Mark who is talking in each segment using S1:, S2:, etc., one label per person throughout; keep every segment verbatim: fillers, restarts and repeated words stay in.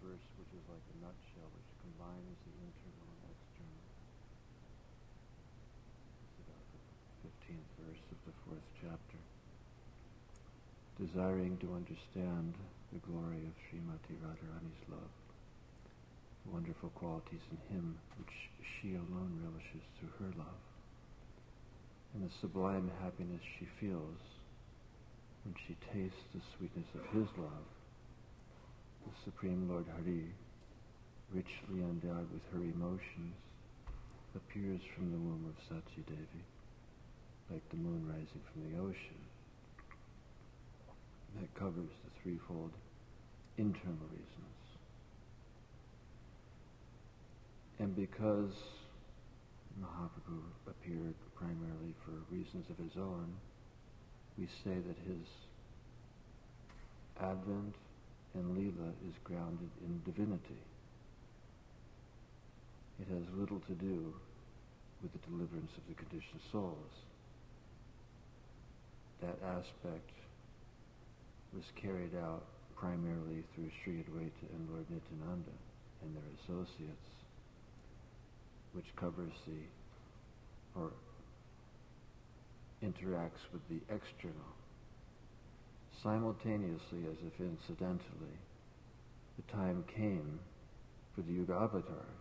S1: verse which is like a nutshell, which combines the internal and external. It's about the fifteenth verse of the fourth chapter. Desiring to understand the glory of Srimati Radharani's love, the wonderful qualities in him which she alone relishes through her love, and the sublime happiness she feels when she tastes the sweetness of his love, the Supreme Lord Hari, richly endowed with her emotions, appears from the womb of Satya Devi, like the moon rising from the ocean. That covers the threefold internal reasons. And because Mahaprabhu appeared primarily for reasons of his own, we say that his advent and Leela is grounded in divinity. It has little to do with the deliverance of the conditioned souls. That aspect was carried out primarily through Sri Advaita and Lord Nityananda and their associates, which covers the, or interacts with the external. Simultaneously, as if incidentally, the time came for the Yuga avatars,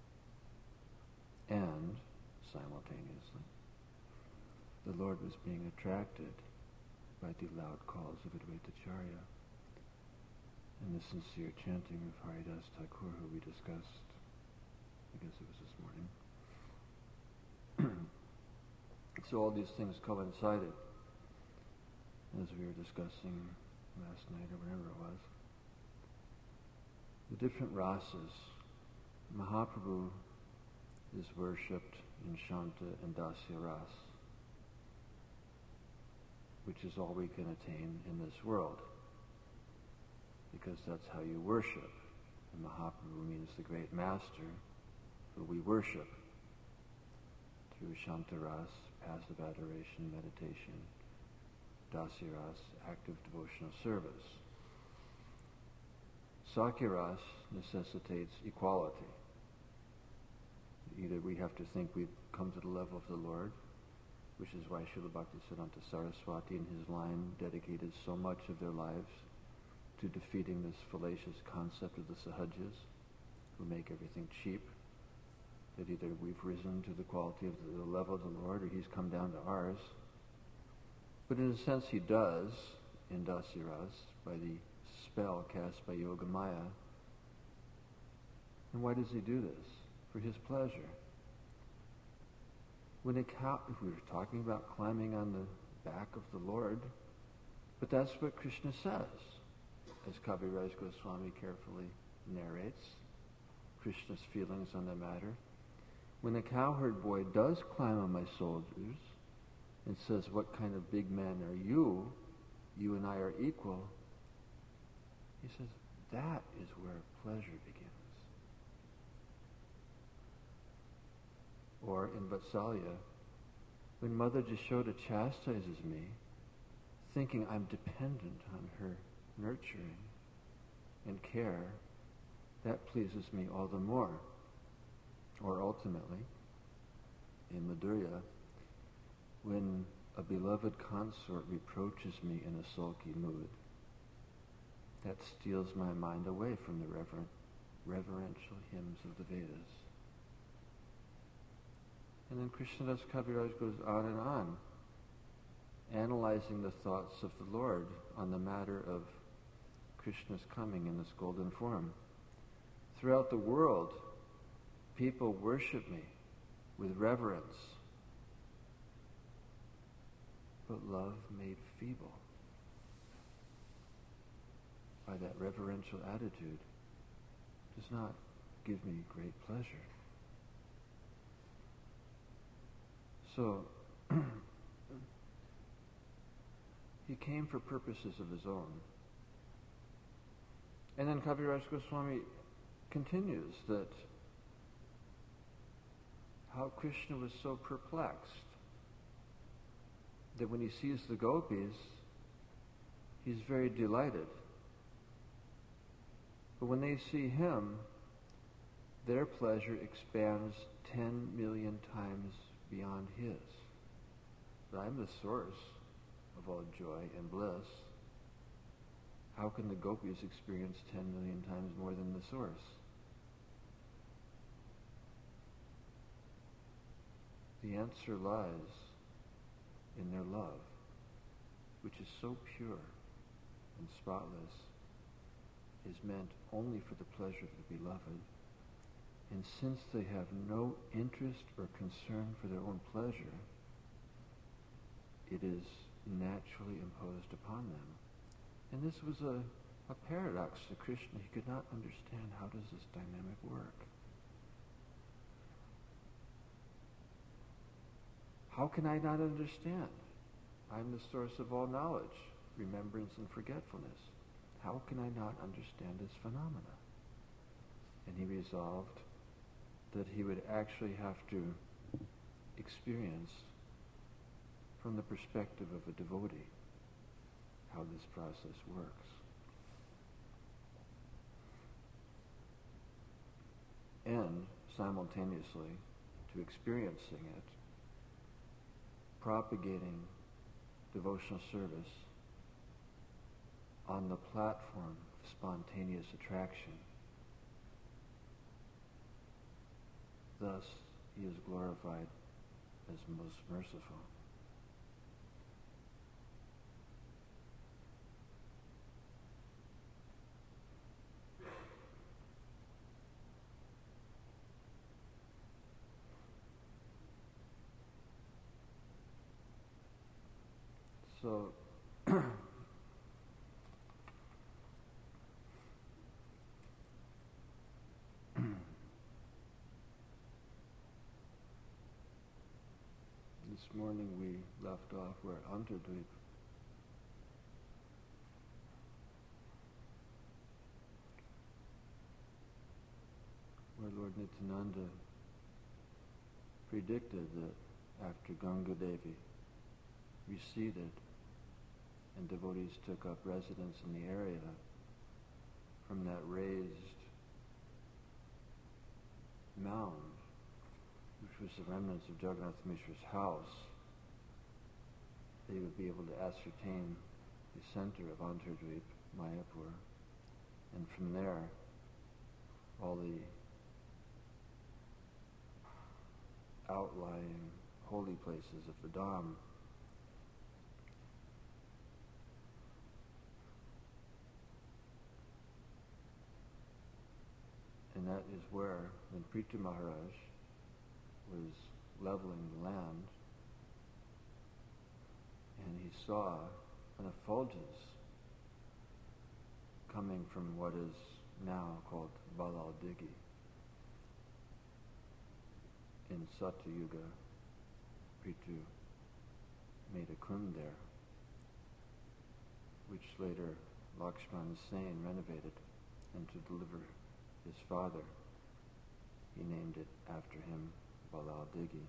S1: and simultaneously, the Lord was being attracted by the loud calls of Advaitacharya and the sincere chanting of Haridas Thakur, who we discussed, I guess it was this morning. So all these things coincided, as we were discussing last night or whenever it was. The different rasas. Mahaprabhu is worshipped in Shanta and Dasya ras, which is all we can attain in this world, because that's how you worship. And Mahaprabhu means the great master who we worship through Shantaras, passive adoration, meditation, Dasiras, active devotional service. Sakyaras necessitates equality. Either we have to think we've come to the level of the Lord, which is why Srila Bhaktisiddhanta Saraswati in his line dedicated so much of their lives to defeating this fallacious concept of the Sahajas, who make everything cheap, that either we've risen to the quality of the, the level of the Lord or he's come down to ours. But in a sense he does in Dasiras by the spell cast by Yogamaya. And why does he do this? For his pleasure. When a cow, if we were talking about climbing on the back of the Lord, but that's what Krishna says, as Kaviraj Goswami carefully narrates Krishna's feelings on the matter. When a cowherd boy does climb on my shoulders and says, "What kind of big man are you? You and I are equal," he says, that is where pleasure begins. Or in Vatsalya, when Mother Jashoda chastises me, thinking I'm dependent on her nurturing and care, that pleases me all the more. Or ultimately, in Madhurya, when a beloved consort reproaches me in a sulky mood, that steals my mind away from the reverent, reverential hymns of the Vedas. And then Krishnadas Kaviraj goes on and on, analyzing the thoughts of the Lord on the matter of Krishna's coming in this golden form. Throughout the world, people worship me with reverence, but love made feeble by that reverential attitude does not give me great pleasure. So, he came for purposes of his own. And then Kaviraj Goswami continues that how Krishna was so perplexed that when he sees the gopis, he's very delighted. But when they see him, their pleasure expands ten million times beyond his. But I'm the source of all joy and bliss. How can the gopis experience ten million times more than the source? The answer lies in their love, which is so pure and spotless, is meant only for the pleasure of the beloved. And since they have no interest or concern for their own pleasure, it is naturally imposed upon them. And this was a, a paradox to Krishna. He could not understand, how does this dynamic work? How can I not understand? I'm the source of all knowledge, remembrance and forgetfulness. How can I not understand this phenomena? And he resolved that he would actually have to experience from the perspective of a devotee how this process works. And simultaneously to experiencing it, propagating devotional service on the platform of spontaneous attraction. Thus, he is glorified as most merciful. So, this morning we left off where Antardvip, where Lord Nityananda predicted that after Ganga Devi receded and devotees took up residence in the area, from that raised mound, which was the remnants of Jagannath Mishra's house, they would be able to ascertain the center of Antardvip, Mayapur, and from there, all the outlying holy places of the Dham. And that is where, when Prithu Maharaj was leveling the land, and he saw an effulgence coming from what is now called Balal Digi. In Satyuga, Prithu made a kund there, which later Lakshman Sen renovated, and to deliver his father, he named it after him Balal Digi.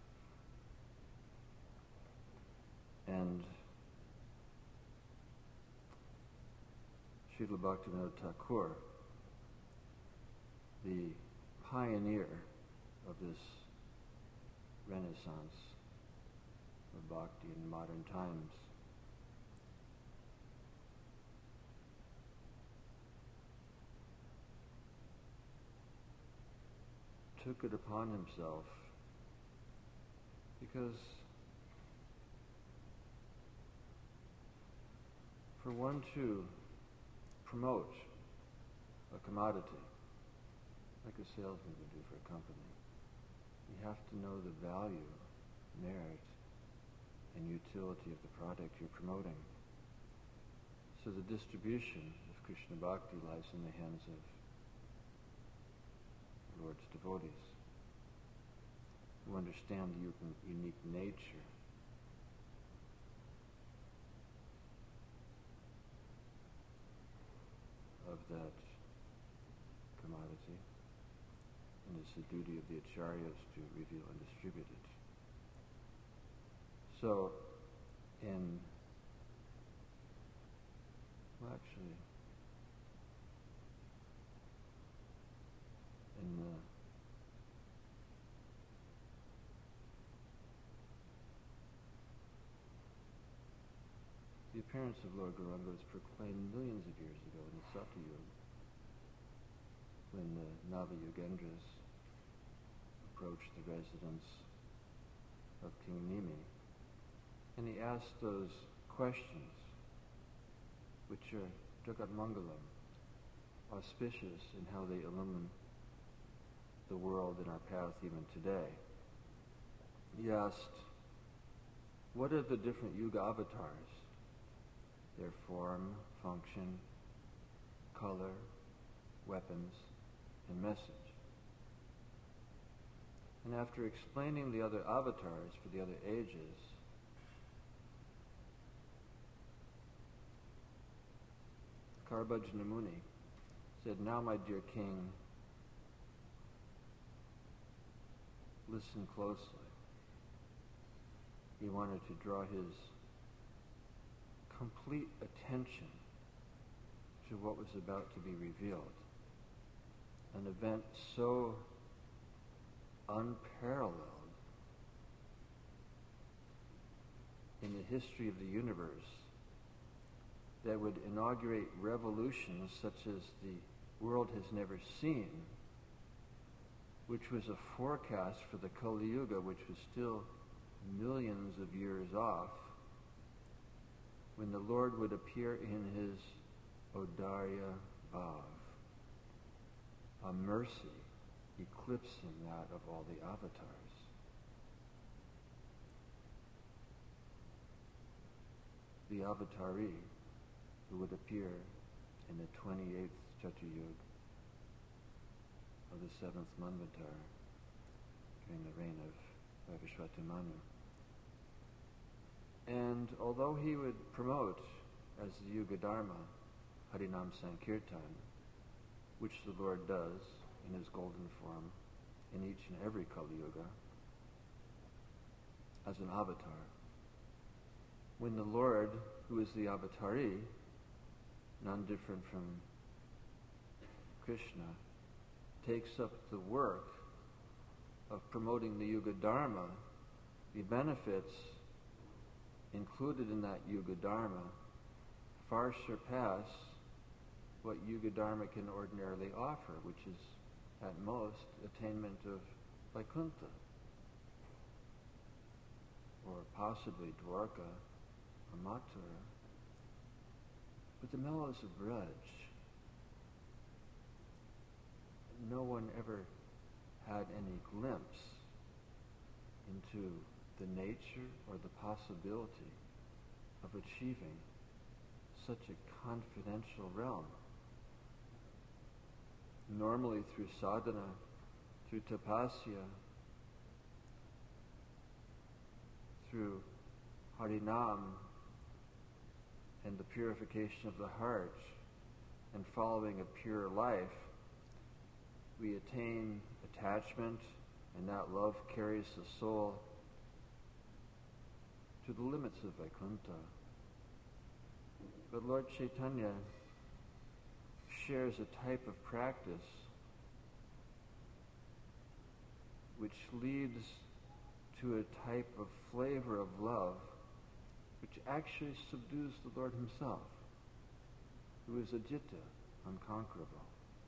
S1: And Srila Bhaktivinoda Thakur, the pioneer of this renaissance of bhakti in modern times, took it upon himself because for one to promote a commodity, like a salesman would do for a company, you have to know the value, merit, and utility of the product you're promoting. So the distribution of Krishna Bhakti lies in the hands of the Lord's devotees, who understand the u- unique nature of that commodity, and it's the duty of the acharyas to reveal and distribute it. So, in, well actually, appearance of Lord Gauranga was proclaimed millions of years ago in the Satyuga, when the Nava-Yugendras approached the residence of King Nimi. And he asked those questions, which are Jagat Mangalam, auspicious in how they illumine the world and our path even today. He asked, what are the different Yuga avatars? Their form, function, color, weapons, and message. And after explaining the other avatars for the other ages, Karabhajana Muni said, now my dear king, listen closely. He wanted to draw his complete attention to what was about to be revealed. An event so unparalleled in the history of the universe that would inaugurate revolutions such as the world has never seen, which was a forecast for the Kali Yuga, which was still millions of years off, when the Lord would appear in his Audarya Bhav, a mercy eclipsing that of all the avatars. The avatari who would appear in the twenty-eighth Chaturayuga of the seventh Manvantara during the reign of Vivaswati Manu. And although he would promote as the Yuga Dharma Harinam Sankirtan, which the Lord does in his golden form in each and every Kali Yuga, as an avatar, when the Lord, who is the avatari, none different from Krishna, takes up the work of promoting the Yuga Dharma, the benefits included in that Yuga Dharma far surpass what Yuga Dharma can ordinarily offer, which is at most attainment of Vaikuntha, or possibly Dwarka or Mathura. But the mellows of Braj, no one ever had any glimpse into the nature or the possibility of achieving such a confidential realm. Normally through sadhana, through tapasya, through harinam and the purification of the heart and following a pure life, we attain attachment, and that love carries the soul to the limits of Vaikuntha. But Lord Chaitanya shares a type of practice which leads to a type of flavor of love which actually subdues the Lord himself, who is Ajita, unconquerable.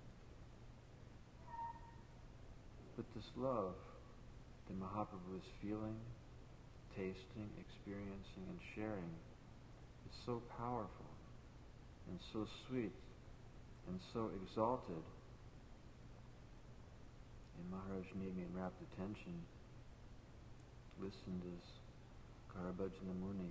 S1: But this love that Mahaprabhu is feeling, tasting, experiencing, and sharing is so powerful and so sweet and so exalted. And Maharaj Nimi, in rapt attention, listened as Karabhajana Muni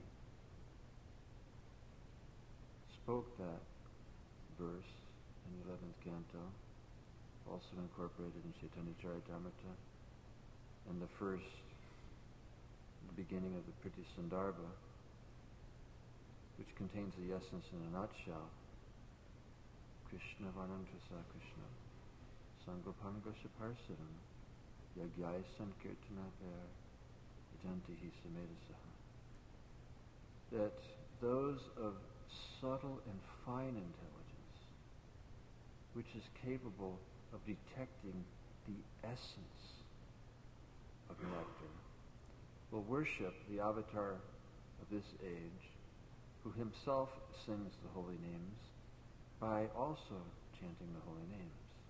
S1: spoke that verse in the eleventh canto, also incorporated in Chaitanya Charitamrita, and the first, the beginning of the Priti Sandarbha, which contains the essence in a nutshell. Krishna Varnantrasa Krishna, Sangopanga Shaparsaram, Yagyai Sankirtanaper, Jantihi Samedasaha. That those of subtle and fine intelligence, which is capable of detecting the essence of nectar, will worship the avatar of this age, who himself sings the holy names by also chanting the holy names.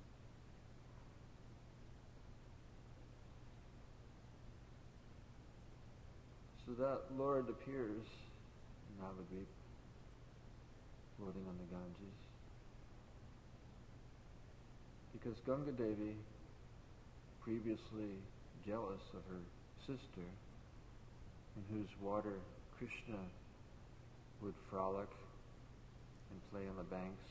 S1: So that Lord appears in Navadvip, floating on the Ganges, because Ganga Devi, previously jealous of her sister, in whose water Krishna would frolic and play on the banks,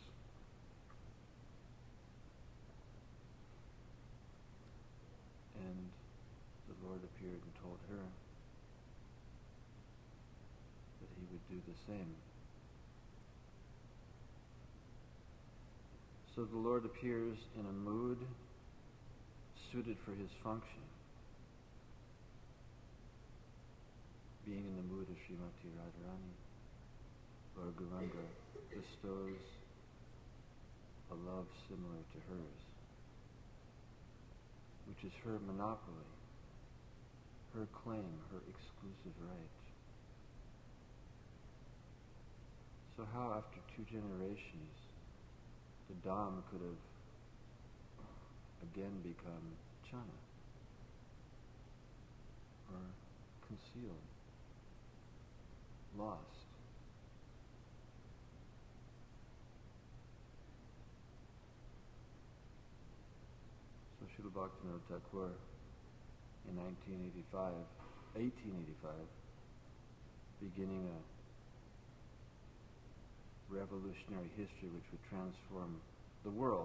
S1: and the Lord appeared and told her that he would do the same. So the Lord appears in a mood suited for his function, being in the mood of Srimati Radharani. Lord Gauranga bestows a love similar to hers, which is her monopoly, her claim, her exclusive right. So how after two generations the Dham could have again become Chana or concealed, lost? So Srila Bhaktivinoda Thakur in nineteen eighty-five, eighteen eighty-five, beginning a revolutionary history which would transform the world,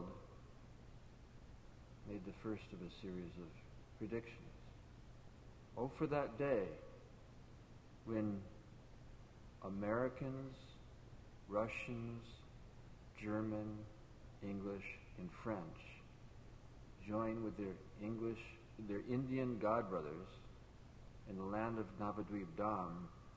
S1: made the first of a series of predictions. Oh, for that day when Americans, Russians, German, English, and French join with their English, their Indian god brothers in the land of Navadvip Dham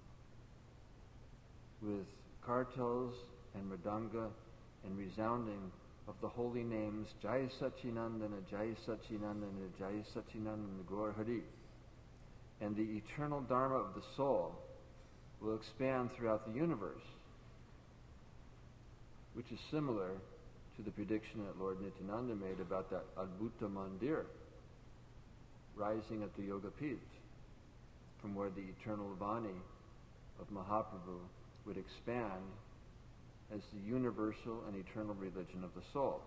S1: with kartals and mridanga and resounding of the holy names Jai Sachinandana, Jai Sachinandana, Jai Sachinandana, Gaur Hari. And the eternal Dharma of the soul will expand throughout the universe, which is similar to the prediction that Lord Nityananda made about that Adbhuta Mandir rising at the Yoga Pith, from where the eternal Vani of Mahaprabhu would expand as the universal and eternal religion of the soul.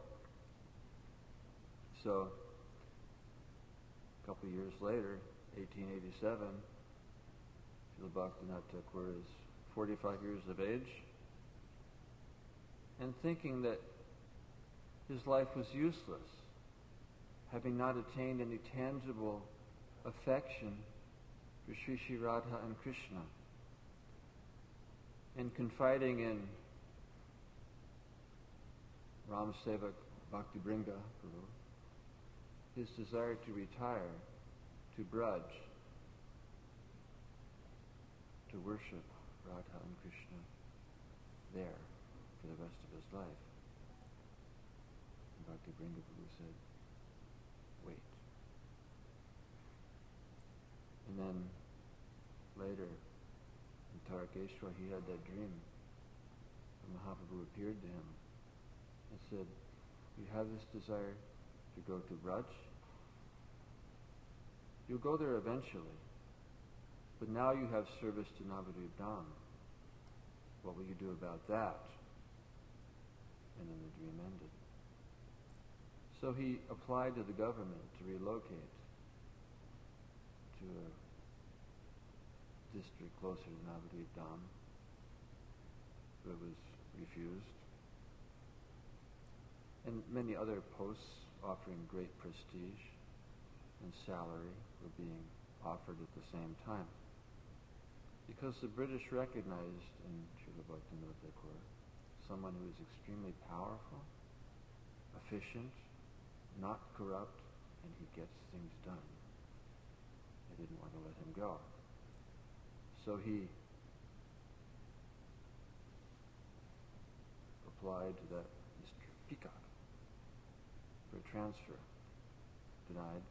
S1: So, a couple of years later, eighteen eighty-seven, Srila Bhaktivinoda Thakur is forty-five years of age, and thinking that his life was useless, having not attained any tangible affection for Sri Sri Radha and Krishna, and confiding in Ram Sevak Bhakti Bringa Guru his desire to retire to Braj to worship Radha and Krishna there for the rest of his life. And Bhakti Bringa Guru said, wait. And then later in Tarakeshwar he had that dream. And Mahaprabhu appeared to him and said, you have this desire to go to Braj? You'll go there eventually, but now you have service to Navadvip Dham. What will you do about that? And then the dream ended. So he applied to the government to relocate to a district closer to Navadvip Dham, but it was refused. And many other posts offering great prestige and salary were being offered at the same time. Because the British recognized in Srila Bhaktivinoda Thakur someone who is extremely powerful, efficient, not corrupt, and he gets things done. They didn't want to let him go. So he applied to that Mister Peacock for a transfer. Denied.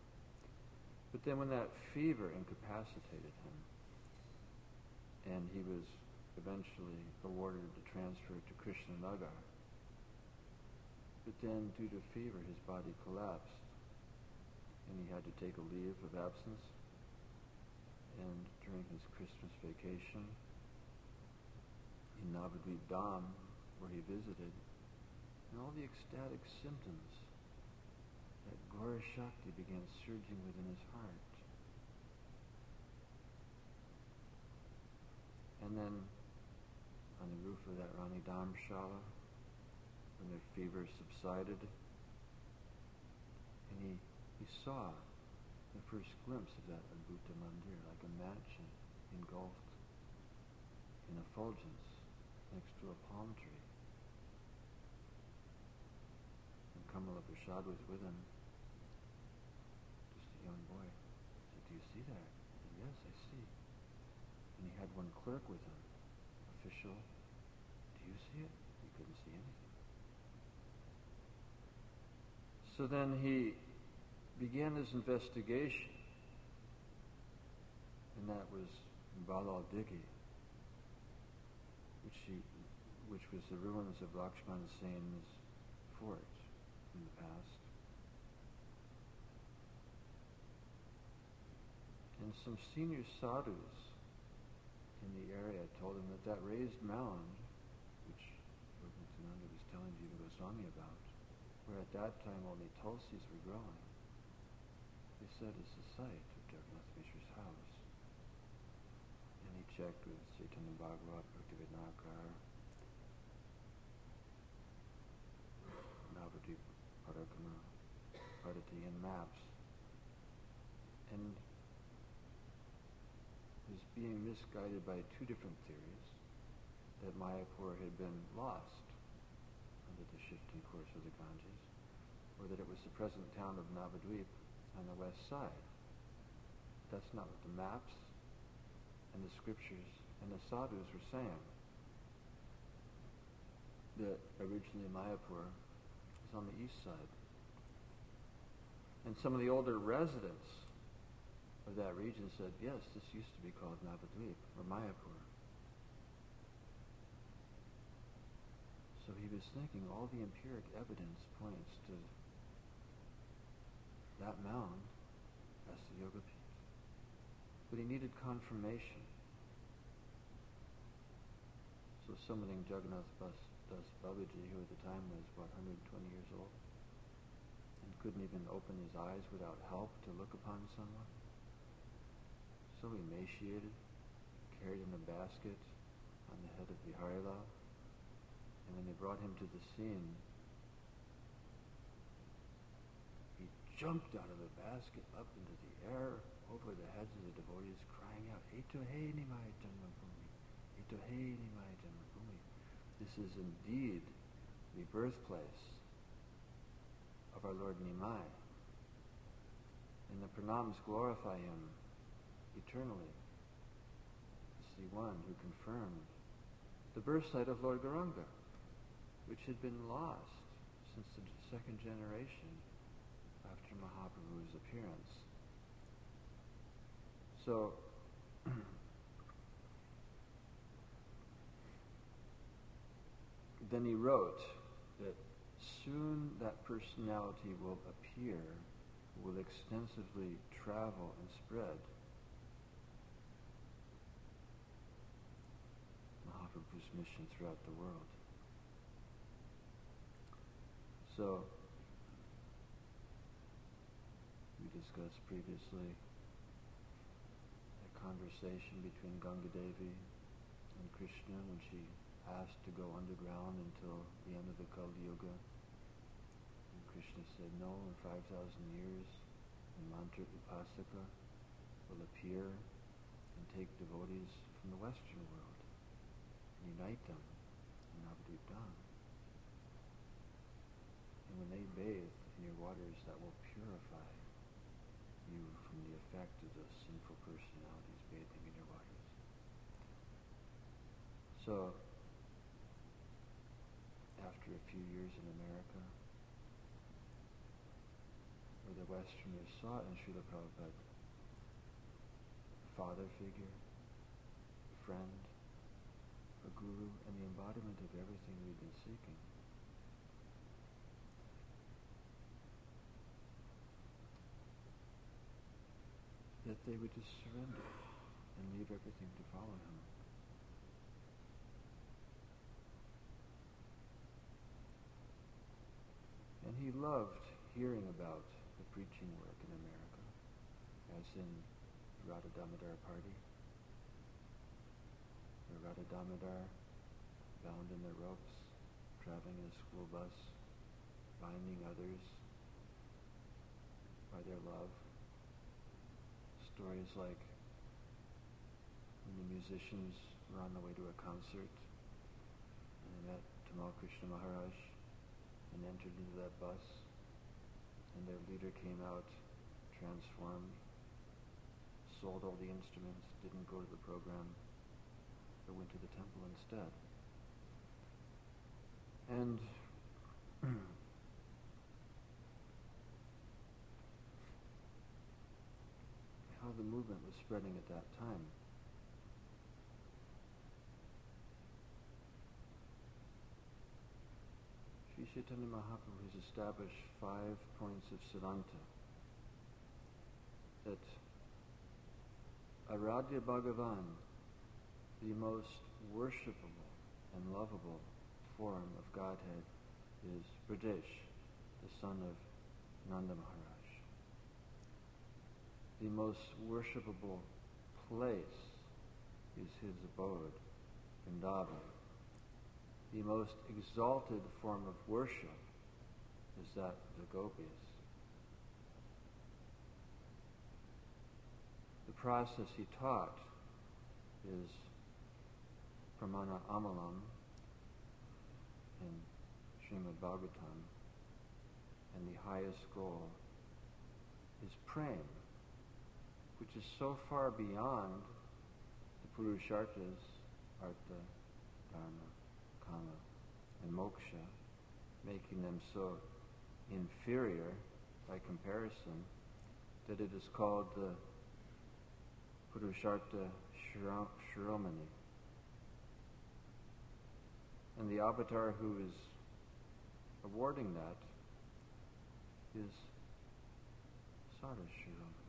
S1: But then when that fever incapacitated him, and he was eventually awarded the transfer to Krishnanagar. But then, due to fever, his body collapsed, and he had to take a leave of absence. And during his Christmas vacation in Navadvip Dham, where he visited, and all the ecstatic symptoms, that Gaura Shakti began surging within his heart. And then, on the roof of that Rani Dharmshala, when the fever subsided, and he, he saw the first glimpse of that Adbhuta Mandir, like a mansion engulfed in effulgence next to a palm tree. And Kamala Prasad was with him, just a young boy. He said, "Do you see that?" He said, "Yes, I see." And he had one clerk with him, official. "Do you see it?" He couldn't see anything. So then he began his investigation, and that was Balal Dighi, which, he, which was the ruins of Lakshman Sen's fort in the past. And some senior sadhus in the area told him that that raised mound, which Yoganananda was telling Jiva Goswami about, where at that time only tulsis were growing, they said is the site of Jagannath Mishra's house. And he checked with Chaitanya Bhagavat, Bhaktivedanta, Navadvip Parakama, Bharati, and maps, and was being misguided by two different theories, that Mayapur had been lost under the shifting course of the Ganges, or that it was the present town of Navadvip on the west side. That's not what the maps and the scriptures and the sadhus were saying. That originally Mayapur was on the east side. And some of the older residents of that region said, yes, this used to be called Navadvip, or Mayapur. So he was thinking all the empiric evidence points to that mound as the Yoga Pit. But he needed confirmation. So summoning Jagannath Das Babaji, who at the time was, what, one hundred twenty years old, and couldn't even open his eyes without help to look upon someone. So emaciated, carried in a basket on the head of Biharilal, and when they brought him to the scene, he jumped out of the basket up into the air over the heads of the devotees, crying out, "Etohe nimai janmabhumi, etohe nimai janmabhumi." This is indeed the birthplace of our Lord Nimai. And the pranams glorify him eternally. It's the one who confirmed the birth site of Lord Gauranga, which had been lost since the second generation after Mahaprabhu's appearance. So, then he wrote that soon that personality will appear, will extensively travel and spread Mahaprabhu's mission throughout the world. So, we discussed previously a conversation between Ganga Devi and Krishna when she asked to go underground until the end of the Kali Yuga. And Krishna said, no, in five thousand years, the mantra Upasaka will appear and take devotees from the Western world and unite them in Navadvip Dham. And when they bathe in your waters, that will purify you from the effect of the sinful personalities bathing in your waters. So, after a few years in America, where the Westerners saw in Srila Prabhupada a father figure, a friend, a guru, and the embodiment of everything we've been seeking. That they would just surrender and leave everything to follow him. And he loved hearing about the preaching work in America, as in the Radha Damodar party. The Radha Damodar, bound in their ropes, traveling in a school bus, binding others by their love. Stories like when the musicians were on the way to a concert and they met Tamal Krishna Maharaj and entered into that bus, and their leader came out transformed, sold all the instruments, didn't go to the program, but went to the temple instead. And how the movement was spreading at that time. Sri Chaitanya Mahaprabhu has established five points of Siddhanta. That Aradhya Bhagavan, the most worshipable and lovable form of Godhead, is Brajesh, the son of Nanda Maharaj. The most worshipable place is his abode, Vrindavan. The most exalted form of worship is that of the gopis. The process he taught is Pramana Amalam in Srimad Bhagavatam, and the highest goal is prem, which is so far beyond the Purusharthas, Artha, Dharma, Kama, and Moksha, making them so inferior by comparison that it is called the Purushartha Shiromani. And the avatar who is awarding that is Sarva Shiromani.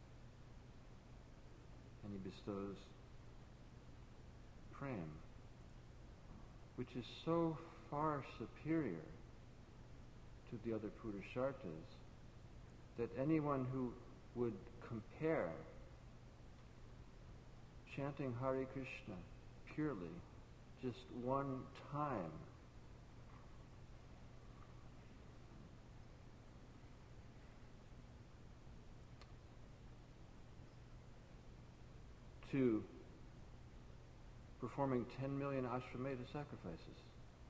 S1: And he bestows prem, which is so far superior to the other Purusharthas that anyone who would compare chanting Hare Krishna purely just one time to performing ten million Ashwamedha sacrifices.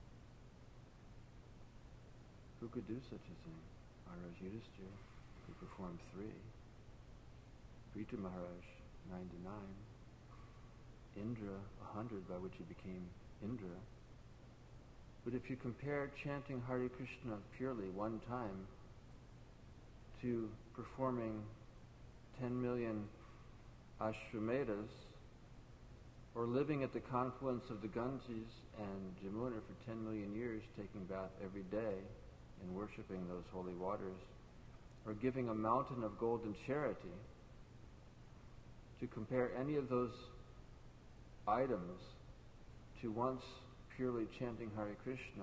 S1: Who could do such a thing? Maharaj Yudhisthira could perform three. Prithu Maharaj, ninety-nine. Indra, a hundred, by which he became Indra. But if you compare chanting Hare Krishna purely one time to performing ten million Ashwamedhas, or living at the confluence of the Ganges and Jamuna for ten million years, taking bath every day and worshipping those holy waters, or giving a mountain of golden charity, to compare any of those items to once purely chanting Hare Krishna,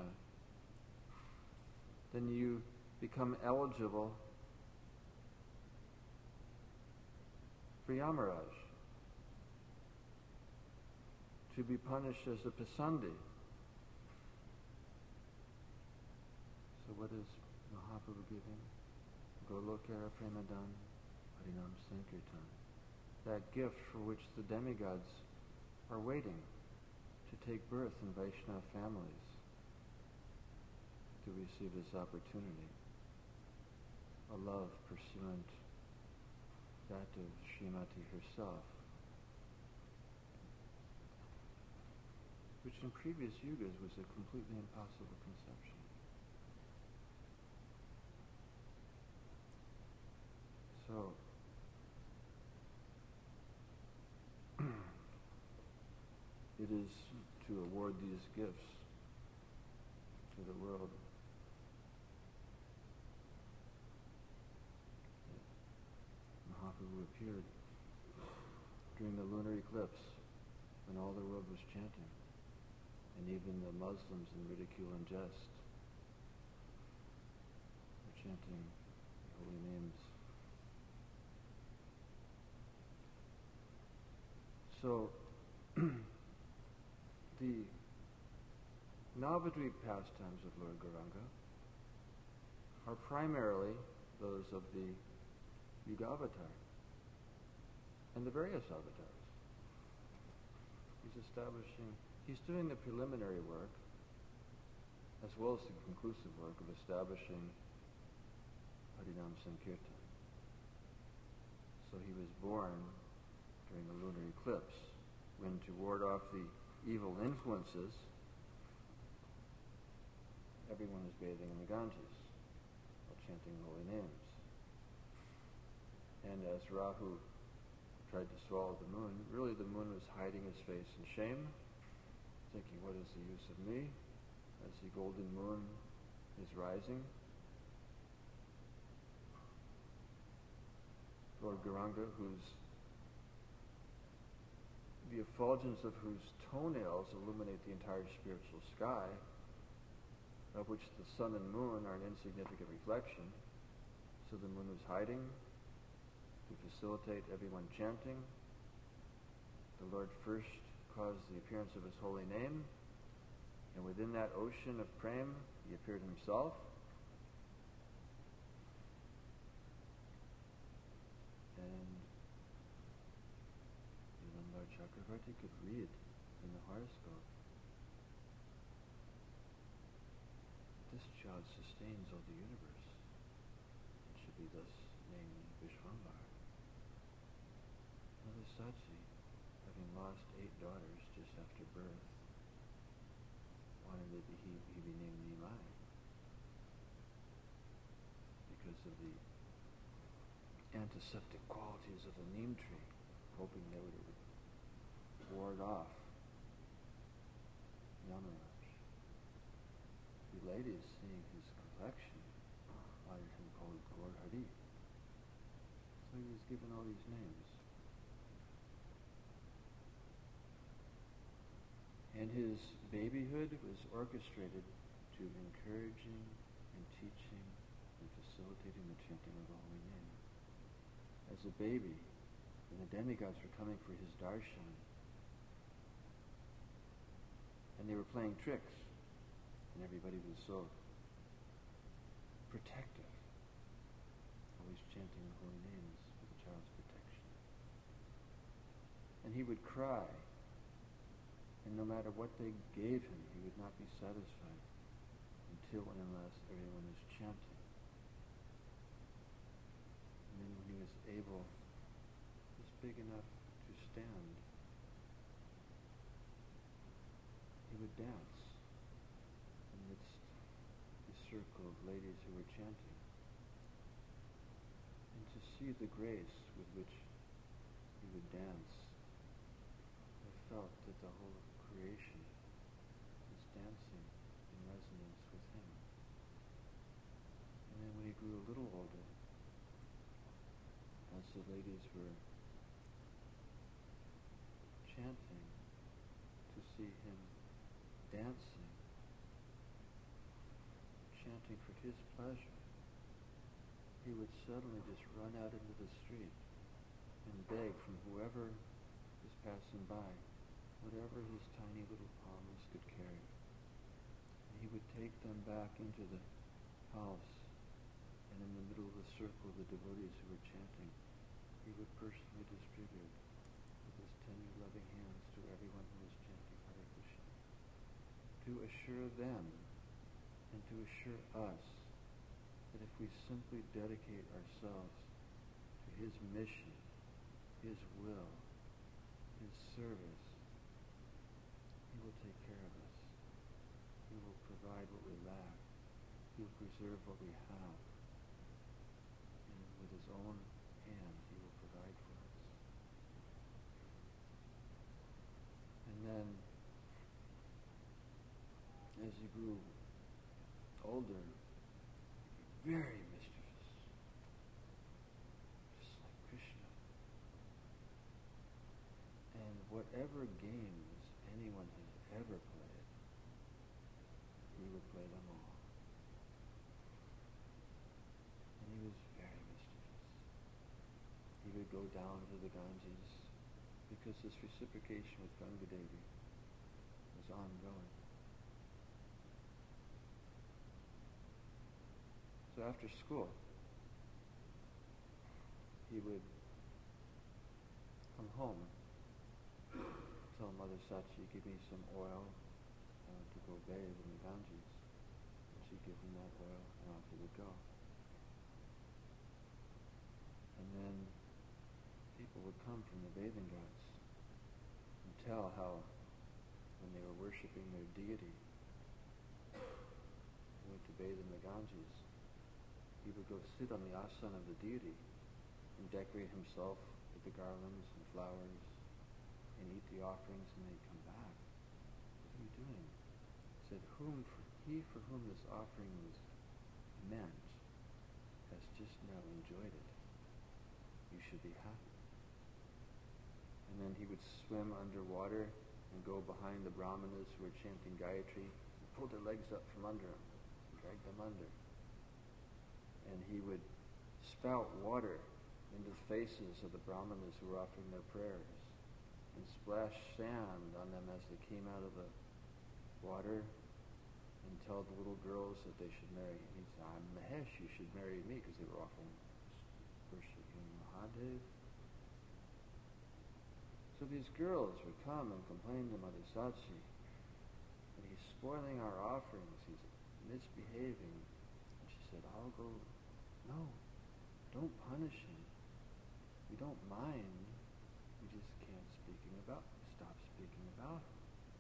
S1: then you become eligible for Yamaraj, to be punished as a pasandi. So what is Mahaprabhu giving? Golokara Premadan Harinam Sankirtan. That gift for which the demigods are waiting to take birth in Vaishnava families, to receive this opportunity. A love pursuant that of Srimati herself, which in previous yugas was a completely impossible conception. So, it is to award these gifts to the world. Mahaprabhu appeared during the lunar eclipse when all the world was chanting, and even the Muslims in ridicule and jest were chanting the holy names. So, the Navadvip pastimes of Lord Gauranga are primarily those of the Yuga-avatar and the various avatars. He's establishing, he's doing the preliminary work as well as the conclusive work of establishing Harinam Sankirtan. So he was born during the lunar eclipse, when to ward off the evil influences, everyone was bathing in the Ganges while chanting holy names. And as Rahu tried to swallow the moon, really the moon was hiding his face in shame, thinking, what is the use of me? As the golden moon is rising, Lord Gauranga, whose the effulgence of whose toenails illuminate the entire spiritual sky, of which the sun and moon are an insignificant reflection. So the moon was hiding to facilitate everyone chanting. The Lord first caused the appearance of his holy name, and within that ocean of prem, he appeared himself. And Lord Chakravarti could read in the horoscope, this child sustains all the universe. It should be thus named Vishwambar. Mother Sachi, having lost eight daughters just after birth, wanted that he, he be named Nimai because of the antiseptic qualities of the neem tree, hoping that it would ward off Yamaraj. The ladies, seeing his complexion, wanted him called Gaur Hari. So he was given all these names. And his babyhood was orchestrated to encouraging and teaching and facilitating the chanting of the holy name. As a baby, when the demigods were coming for his darshan, and they were playing tricks, and everybody was so protective, always chanting the holy names for the child's protection. And he would cry, and no matter what they gave him, he would not be satisfied until and unless everyone was chanting. And then when he was able, he was big enough to stand, he would dance amidst the circle of ladies who were chanting. And to see the grace with which he would dance, I felt that the whole creation was dancing in resonance with him. And then when he grew a little older, as the ladies were chanting, to see him dancing, chanting for his pleasure, he would suddenly just run out into the street and beg from whoever was passing by whatever his tiny little palms could carry. And he would take them back into the house, and in the middle of the circle of the devotees who were chanting, he would personally distribute with his tender loving hands to everyone who was chanting Hare Krishna, to assure them and to assure us that if we simply dedicate ourselves to his mission, his will, his service, he will take care of us. He will provide what we lack. He will preserve what we have. And with his own hand, he will provide for us. And then he grew older, very mischievous, just like Krishna. And whatever games anyone has ever played, he would play them all. And he was very mischievous. He would go down to the Ganges because this reciprocation with Ganga Devi was ongoing. So after school, he would come home, tell Mother Sachi, give me some oil uh, to go bathe in the Ganges. And she'd give him that oil, and off he would go. And then people would come from the bathing ghats and tell how when they were worshipping their deity, they went to bathe in the Ganges, he would go sit on the asana of the deity and decorate himself with the garlands and flowers and eat the offerings, and they'd come back. What are you doing? He said, whom for, he for whom this offering was meant has just now enjoyed it. You should be happy. And then he would swim underwater and go behind the brahmanas who were chanting Gayatri and pull their legs up from under him and drag them under. And he would spout water into the faces of the brahmanas who were offering their prayers and splash sand on them as they came out of the water and tell the little girls that they should marry him. He said, I'm Mahesh, you should marry me, because they were offering worshipping Mahadev. So these girls would come and complain to Mother Sachi that he's spoiling our offerings, he's misbehaving. And she said, I'll go. No, don't punish him. We don't mind. We just can't speaking about stop speaking about him.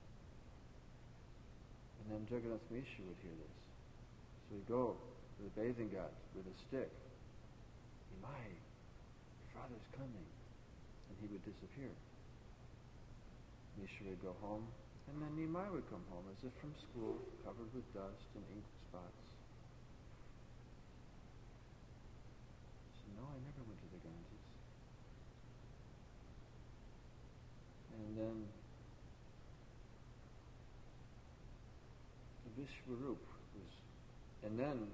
S1: And then Jagannath Mishra would hear this. So he'd go to the bathing ghat with a stick. Nimai, your father's coming. And he would disappear. Mishra would go home, and then Nimai would come home as if from school, covered with dust and ink spots. No, I never went to the Ganges. And then Vishwarup was, and then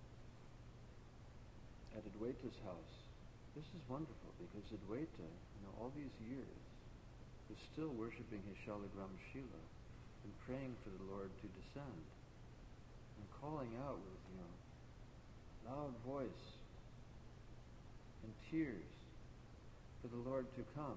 S1: at Adwaita's house, this is wonderful because Adwaita, you know, all these years, was still worshipping his Shalagram Shila and praying for the Lord to descend and calling out with, you know, loud voice and tears for the Lord to come.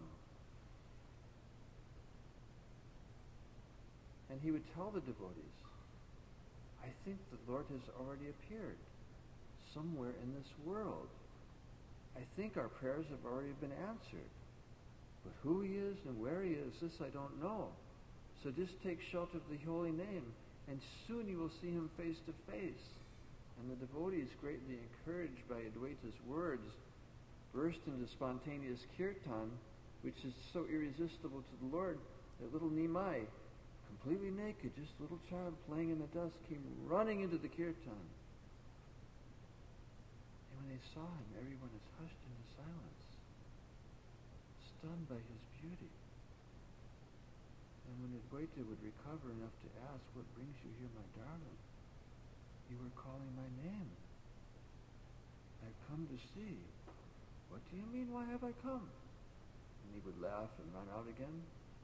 S1: And he would tell the devotees, I think the Lord has already appeared somewhere in this world. I think our prayers have already been answered. But who he is and where he is, this I don't know. So just take shelter of the holy name, and soon you will see him face to face. And the devotees, greatly encouraged by Adwaita's words, burst into spontaneous kirtan, which is so irresistible to the Lord that little Nimai, completely naked, just a little child playing in the dust, came running into the kirtan. And when they saw him, everyone is hushed into silence, stunned by his beauty. And when Adwaita would recover enough to ask, what brings you here, my darling? You were calling my name. I've come to see. What do you mean, why have I come? And he would laugh and run out again.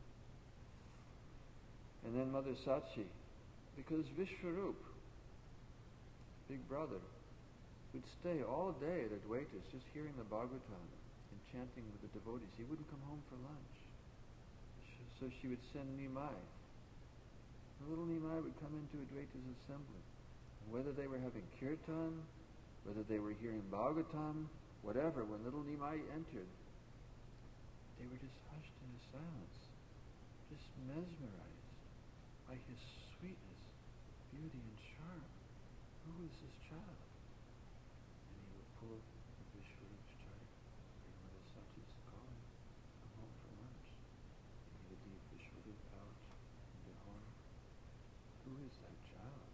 S1: And then Mother Sachi, because Vishwarup, big brother, would stay all day at Adwaita's just hearing the Bhagavatam and chanting with the devotees. He wouldn't come home for lunch. So she would send Nimai. The little Nimai would come into Adwaita's assembly. And whether they were having kirtan, whether they were hearing Bhagavatam, whatever, when little Nimai entered, they were just hushed into silence, just mesmerized by his sweetness, beauty, and charm. Who is this child? And he would pull the Vishwarup's child. And Mother Sachi's calling, come home for lunch. And he would leave Vishwarup out and go home. Who is that child?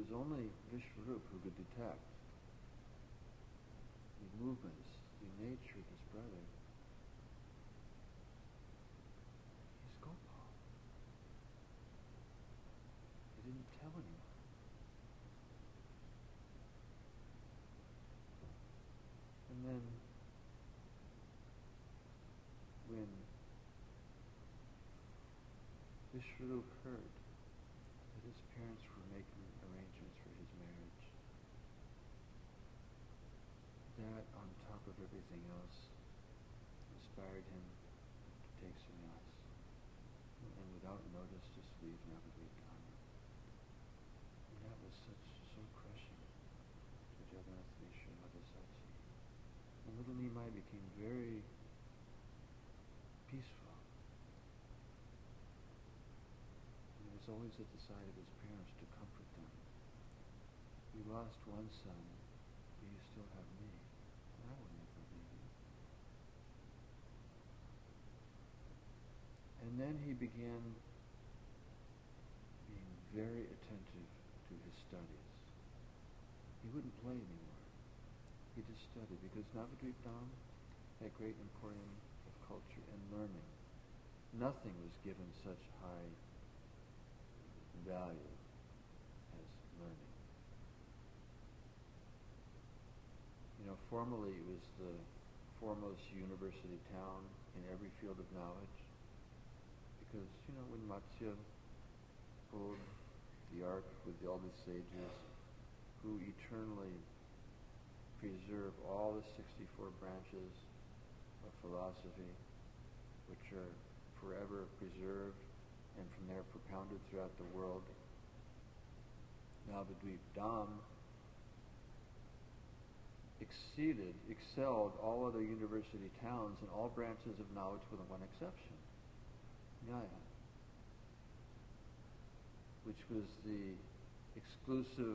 S1: was only Vishvarup who could detect the movements, the nature of his brother. He's Gopal. He didn't tell anyone. And then, when Vishvarup heard that his parents were making arrangements for his marriage, that, on top of everything else, inspired him to take sannyas, and without notice just leave Navadvip Dham. And that was such so crushing to Jagannath Mishra Madhusati. And little Nimai became very peaceful. And he was always at the side of his parents to comfort them. You lost one son, but you still have me. I will never leave you. And then he began being very attentive to his studies. He wouldn't play anymore. He just studied, because Navadvip Dham had great emporium of culture and learning. Nothing was given such high value as learning. You know, formerly it was the foremost university town in every field of knowledge, because, you know, when Matsya pulled the ark with all the sages who eternally preserve all the sixty-four branches of philosophy, which are forever preserved and from there propounded throughout the world, Navadvip Dham exceeded, excelled all other university towns in all branches of knowledge with one exception, Nyaya, which was the exclusive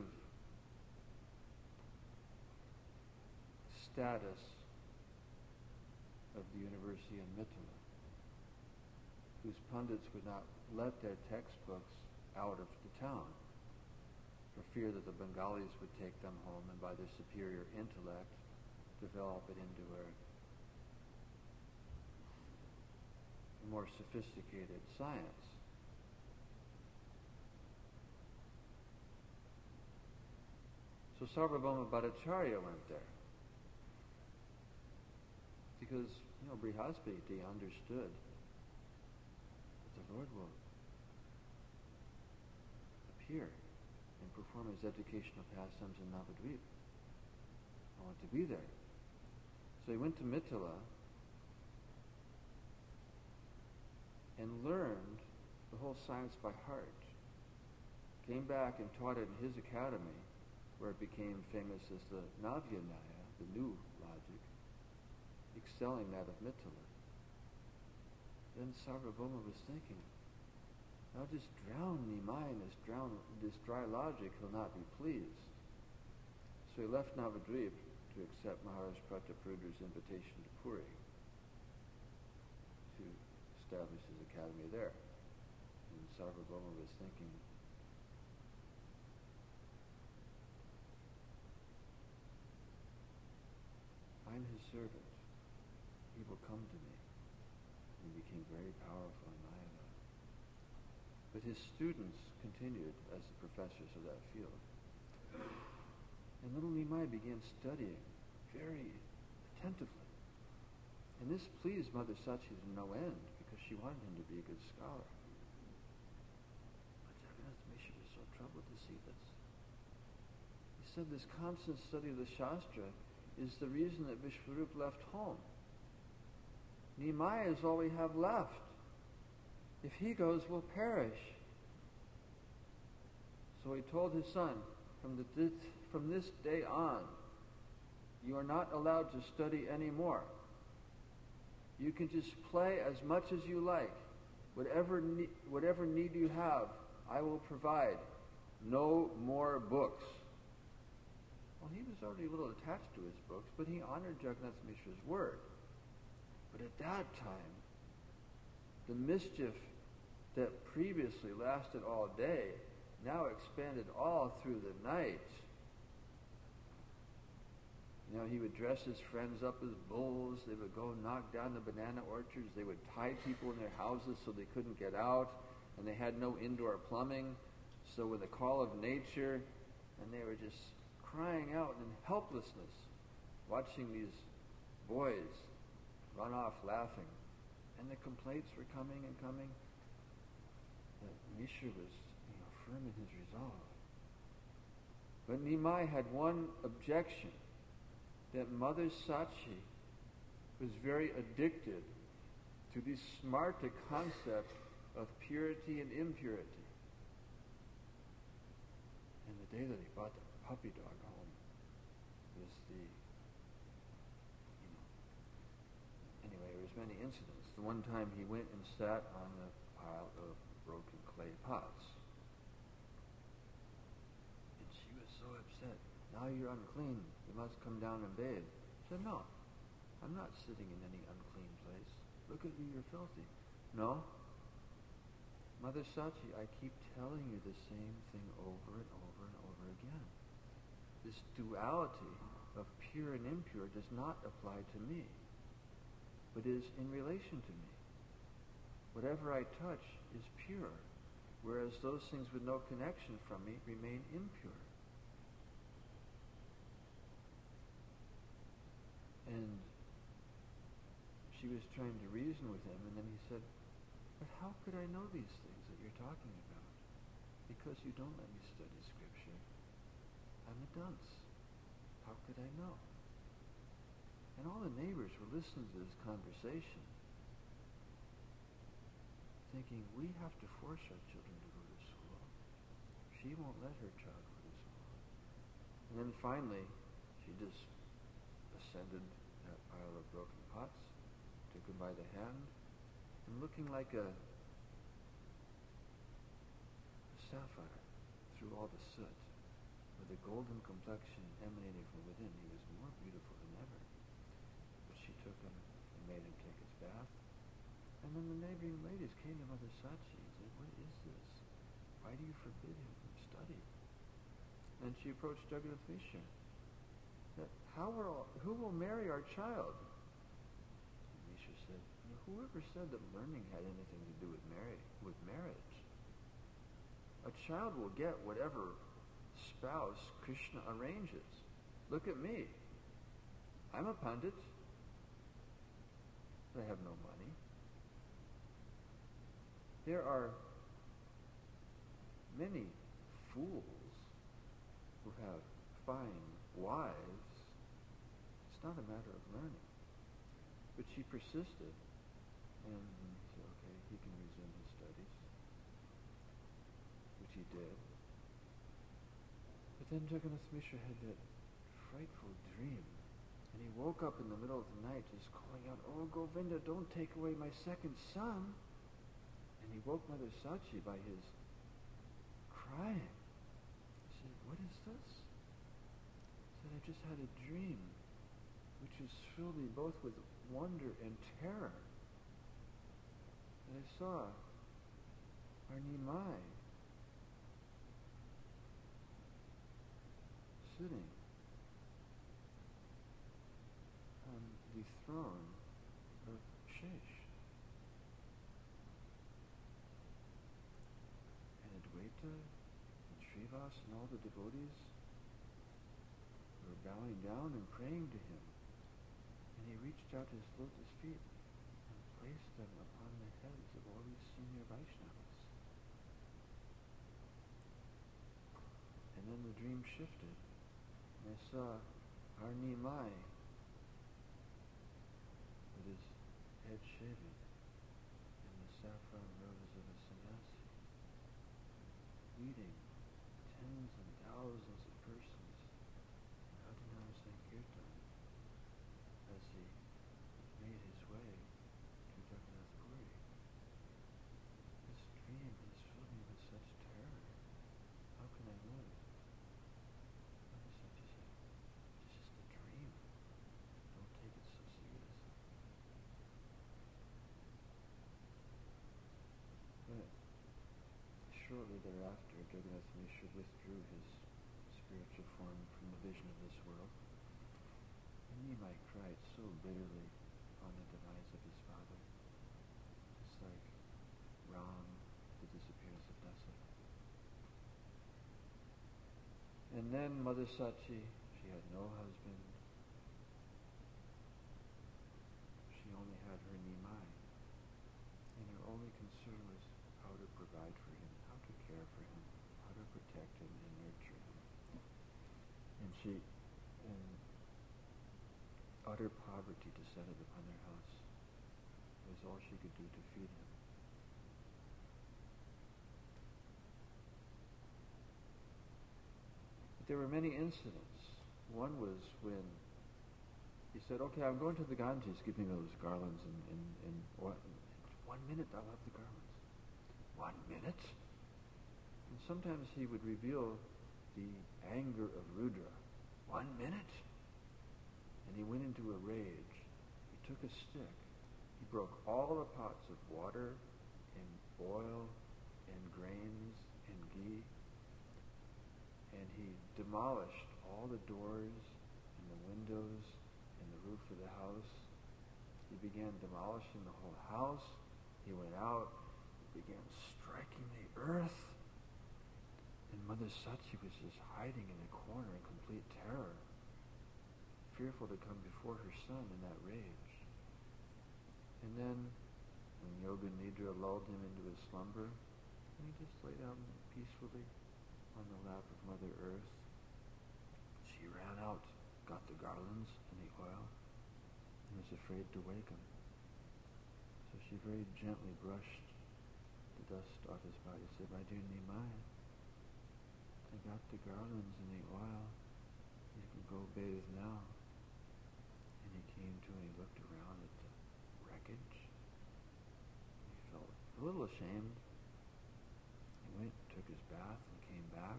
S1: status of the university in Mithila, whose pundits would not let their textbooks out of the town for fear that the Bengalis would take them home and by their superior intellect develop it into a, a more sophisticated science. So Sarvabhauma Bhattacharya went there because, you know, Brihaspati understood that the Lord will appear and perform his educational pastimes in Navadvip. I want to be there. So he went to Mithila and learned the whole science by heart. Came back and taught it in his academy, where it became famous as the Navya Nyaya, the new logic, excelling that of Mithila. Then Sarvabhauma was thinking, I'll just drown Nimai in this, drown, this dry logic, he'll not be pleased. So he left Navadvip to accept Maharaj Prataparudra's invitation to Puri to establish his academy there. And Sarvabhauma was thinking, I'm his servant. He will come to me. And he became very powerful in Mayava. But his students continued as the professors of that field. And little Nimai began studying very attentively. And this pleased Mother Sachi to no end, because she wanted him to be a good scholar. But Jagannath Mishra was so troubled to see this. He said this constant study of the Shastra is the reason that Vishvarup left home. Nimai is all we have left. If he goes, we'll perish. So he told his son, from, the, from this day on, you are not allowed to study anymore. You can just play as much as you like. Whatever, ne- whatever need you have, I will provide. No more books. Well, he was already a little attached to his books, but he honored Jagannath Mishra's word. But at that time, the mischief that previously lasted all day now expanded all through the night. You know, he would dress his friends up as bulls. They would go knock down the banana orchards. They would tie people in their houses so they couldn't get out. And they had no indoor plumbing. So with the call of nature, and they were just crying out in helplessness, watching these boys run off laughing. And the complaints were coming and coming. But Mishra was, you know, firm in his resolve. But Nimai had one objection, that Mother Sachi was very addicted to this smarta concept of purity and impurity. And the day that he brought the puppy dog home was the, you know, anyway, there was many incidents. The one time he went and sat on a pile of broken clay pots. And she was so upset. Now you're unclean. You must come down and bathe. He said, no, I'm not sitting in any unclean place. Look at you, you're filthy. No. Mother Sachi, I keep telling you the same thing over and over and over again. This duality of pure and impure does not apply to me, but is in relation to me. Whatever I touch is pure, whereas those things with no connection from me remain impure. And she was trying to reason with him, and then he said, but how could I know these things that you're talking about? Because you don't let me study scripture. I'm a dunce. How could I know? And all the neighbors were listening to this conversation, thinking, we have to force our children to go to school. She won't let her child go to school. And then finally, she just ascended that pile of broken pots, took him by the hand, and looking like a, a sapphire through all the soot, with a golden complexion emanating from within, he was more beautiful than ever. But she took him and made him take his bath. And then the neighboring ladies came to Mother Sachi and said, what is this? Why do you forbid him from study? And she approached Jagannath Mishra. How are all, who will marry our child? And Mishra said, whoever said that learning had anything to do with marry, with marriage? A child will get whatever spouse Krishna arranges. Look at me. I'm a pandit, but I have no money. There are many fools who have fine wives. It's not a matter of learning. But she persisted, and he said, okay, he can resume his studies, which he did. But then Jagannath Mishra had that frightful dream, and he woke up in the middle of the night just calling out, oh Govinda, don't take away my second son. And he woke Mother Sachi by his crying. He said, what is this? He said, I just had a dream which has filled me both with wonder and terror. And I saw our Nimai sitting on the throne of Shesh. And Adwaita and Srivas and all the devotees were bowing down and praying to him. And he reached out his lotus feet and placed them upon the heads of all these senior Vaishnavas. And then the dream shifted, and I saw our Nimai with his head shaven and the saffron robes of a sannyasi, leading tens and thousands of persons in Harinam Sankirtan as he made his way to Jagannath Puri. This dream has filled me with such terror. How can I live? Mother Sachi said, it's just a dream. Jagannath Mishra withdrew his spiritual form from the vision of this world. And Nimai cried so bitterly on the demise of his father. It's like Ram, the disappearance of Dasara. And then Mother Sachi, she had no husband. She only had her Nimai. And her only concern was how to provide for him, how to care for him, how to protect him and nurture him. And she, in utter poverty, descended upon their house. It was all she could do to feed him. But there were many incidents. One was when he said, okay, I'm going to the Ganges, give me those garlands and, and, and what, one minute I'll have the garlands. One minute? And sometimes he would reveal the anger of Rudra. One minute? And he went into a rage. He took a stick. He broke all the pots of water and oil and grains and ghee. And he demolished all the doors and the windows and the roof of the house. He began demolishing the whole house. He went out, began striking the earth. And Mother Sachi was just hiding in a corner in complete terror, fearful to come before her son in that rage. And then, when Yoga Nidra lulled him into his slumber, he just lay down peacefully on the lap of Mother Earth. She ran out, got the garlands and the oil, and was afraid to wake him. So she very gently brushed the dust off his body and said, my dear Nimai, I got the garlands and the oil. You can go bathe now. And he came to and he looked around at the wreckage. He felt a little ashamed. He went, took his bath, and came back.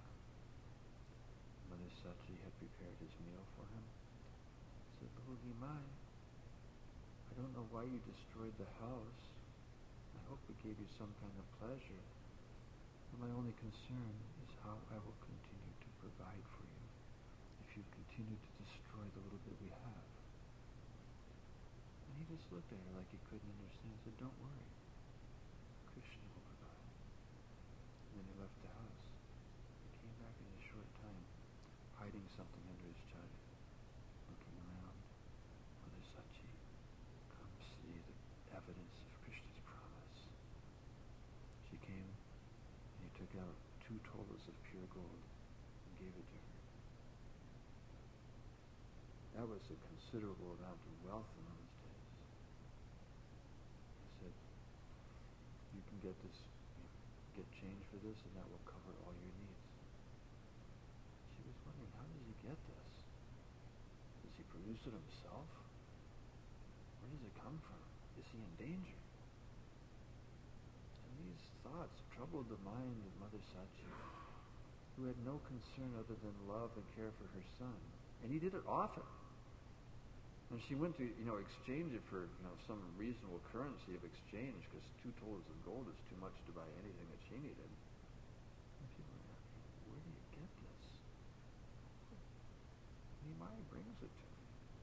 S1: Mother Sachi had prepared his meal for him. He said, little Nimai, I don't know why you destroyed the house. I hope it gave you some kind of pleasure. But my only concern is how I will continue to provide for you if you continue to destroy the little bit we have. And he just looked at her like he couldn't understand. He said, don't worry. Krishna will provide. And then he left the house. He came back in a short time, hiding something under his chari, looking around. Mother Sachi, come see the evidence of Krishna's promise. She came, and he took out two tolas of pure gold and gave it to her. That was a considerable amount of wealth in those days. He said, you can get this, you know, get change for this, and that will cover all your needs. She was wondering, how does he get this? Does he produce it himself? Where does it come from? Is he in danger? And these thoughts troubled the mind of Mother Sachi, who had no concern other than love and care for her son. And he did it often. When she went to, you know, exchange it for, you know, some reasonable currency of exchange, because two tolas of gold is too much to buy anything that she needed. And people were asking, where do you get this? Nimai brings it to me.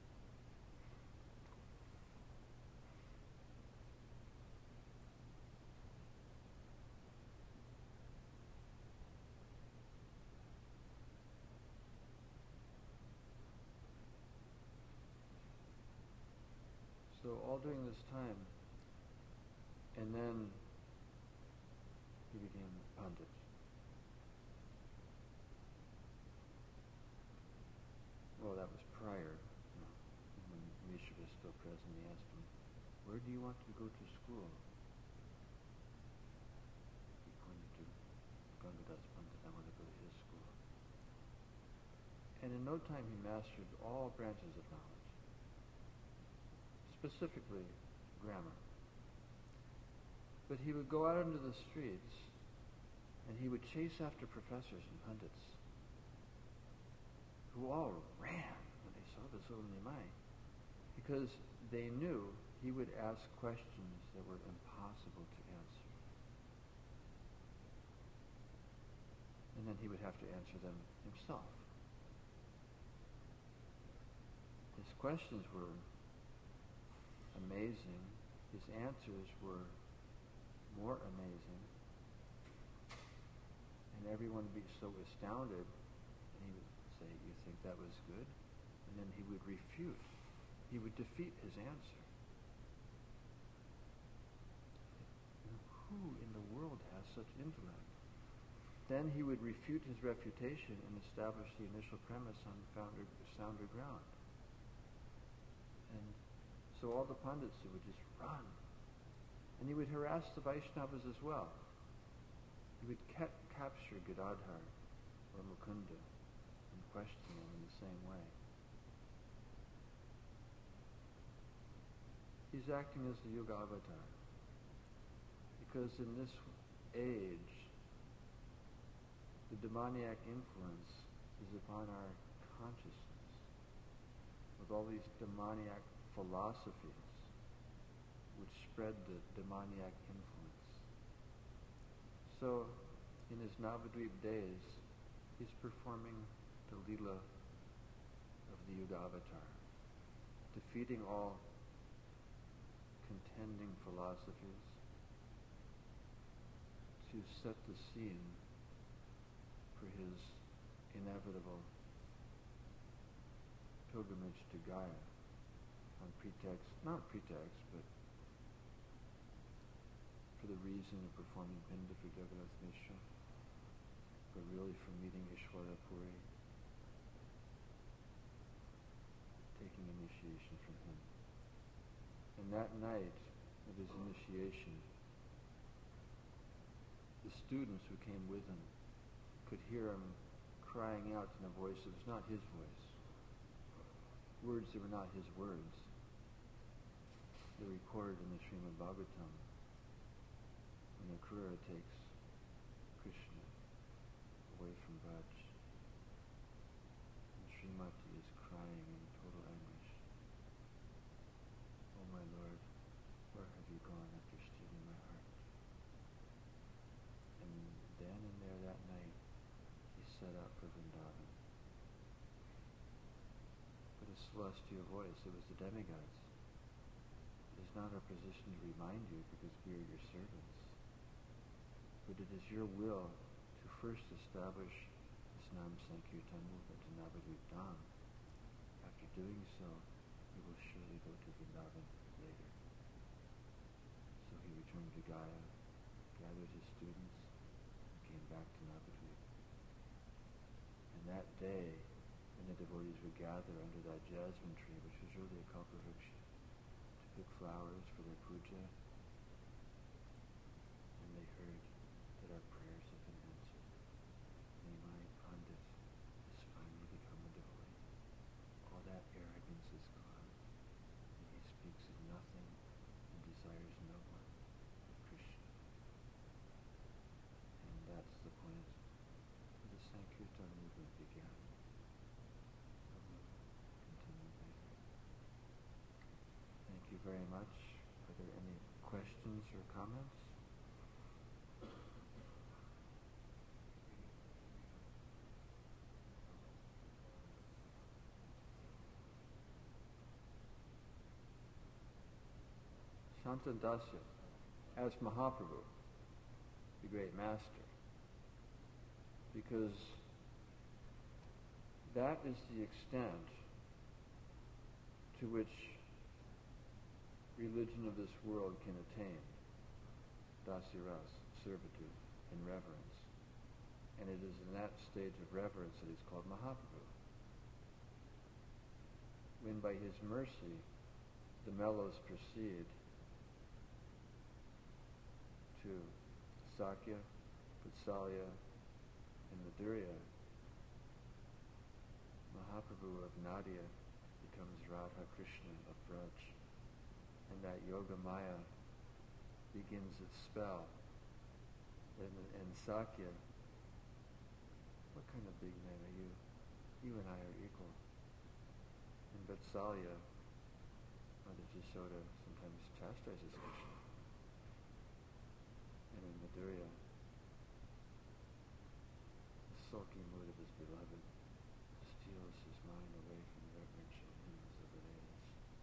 S1: So all during this time, and then he became Pandit. Well, that was prior. You know, when Mishra was still present, he asked him, where do you want to go to school? He pointed to Gangadas Pandit, I want to go to his school. And in no time he mastered all branches of knowledge. Specifically grammar. But he would go out into the streets and he would chase after professors and pundits who all ran when they saw this little Nimai, because they knew he would ask questions that were impossible to answer. and then he would have to answer them himself. His questions were amazing. His answers were more amazing. And everyone would be so astounded, and he would say, "You think that was good?" And then he would refute. He would defeat his answer. Who in the world has such intellect? Then he would refute his refutation and establish the initial premise on founder, sounder ground. And so all the Pandits would just run. And he would harass the Vaishnavas as well. He would ca- capture Gadadhar or Mukunda and question them in the same way. He's acting as the Yuga avatar. Because in this age, the demoniac influence is upon our consciousness with all these demoniac philosophies which spread the demoniac influence. So, in his Navadvip days, he's performing the Leela of the Yuga avatar, defeating all contending philosophies to set the scene for his inevitable pilgrimage to Gaya on pretext, not pretext, but for the reason of performing Pinda for Jagannath Mishra, but really for meeting Ishwara Puri, taking initiation from him. And that night of his initiation, the students who came with him could hear him crying out in a voice that was not his voice, words that were not his words. They're recorded in the Srimad Bhagavatam when Akrura takes Krishna away from Braj, and Srimati is crying in total anguish. "Oh my Lord, where have you gone after stealing my heart?" And then and there that night, he set out for Vrindavan. But a celestial voice, it was the demigods. It is not our position to remind you because we are your servants. But it is your will to first establish this Nam Sankirtan movement in Navadvip Dham. After doing so, you will surely go to Vrindavan later. So he returned to Gaya, gathered his students, and came back to Navadvip. And that day, when the devotees would gather under that jasmine tree, which was really a kalpavriksha, to pick flowers for their puja, and they heard that our prayers have been answered. Nimai Pandit has finally become a devotee. All that arrogance is gone, and he speaks of nothing and desires no one but Krishna. And that's the point where the Sankirtan movement began. But we'll continue later. Thank you very much. Are there any questions or comments? Shantanu Dasya, as Mahaprabhu, the great master, because that is the extent to which religion of this world can attain, Dasyaras, servitude and reverence. And it is in that stage of reverence that he's called Mahaprabhu. When by his mercy the mellows proceed to Sakya, Vatsalya, and Madhurya, Mahaprabhu of Nadia becomes Radha Krishna of Braj. And that Yoga Maya begins its spell. And, and Sakya, what kind of big man are you? You and I are equal. And Vatsalya, Mother Jasoda sometimes chastises Krishna. And in Madhurya, the beloved, steals his mind away from the reverential hymns of the Vedas.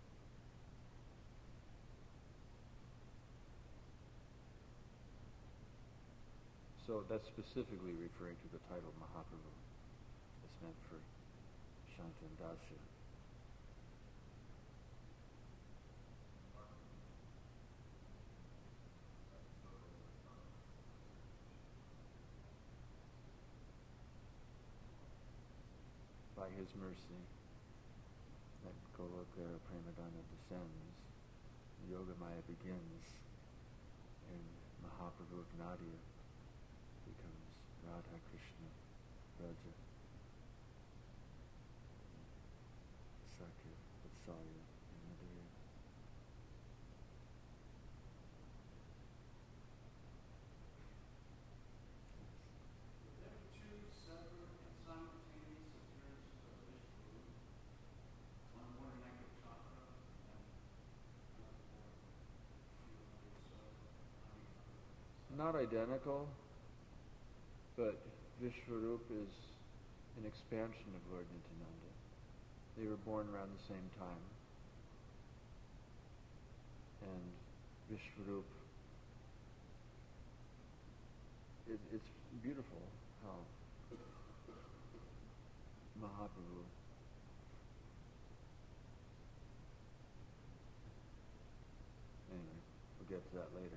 S1: So that's specifically referring to the title Mahaprabhu. It's meant for Shanta and Dasya. By his mercy, that Goloka Premadana descends, Yogamaya begins, and Mahaprabhu of Nadia becomes Radha Krishna Raja, Sakya, Vatsalya, and Madhurya. Not identical, but Vishvarup is an expansion of Lord Nityananda. They were born around the same time. And Vishvarup, it, it's beautiful how Mahaprabhu anyway, we'll get to that later.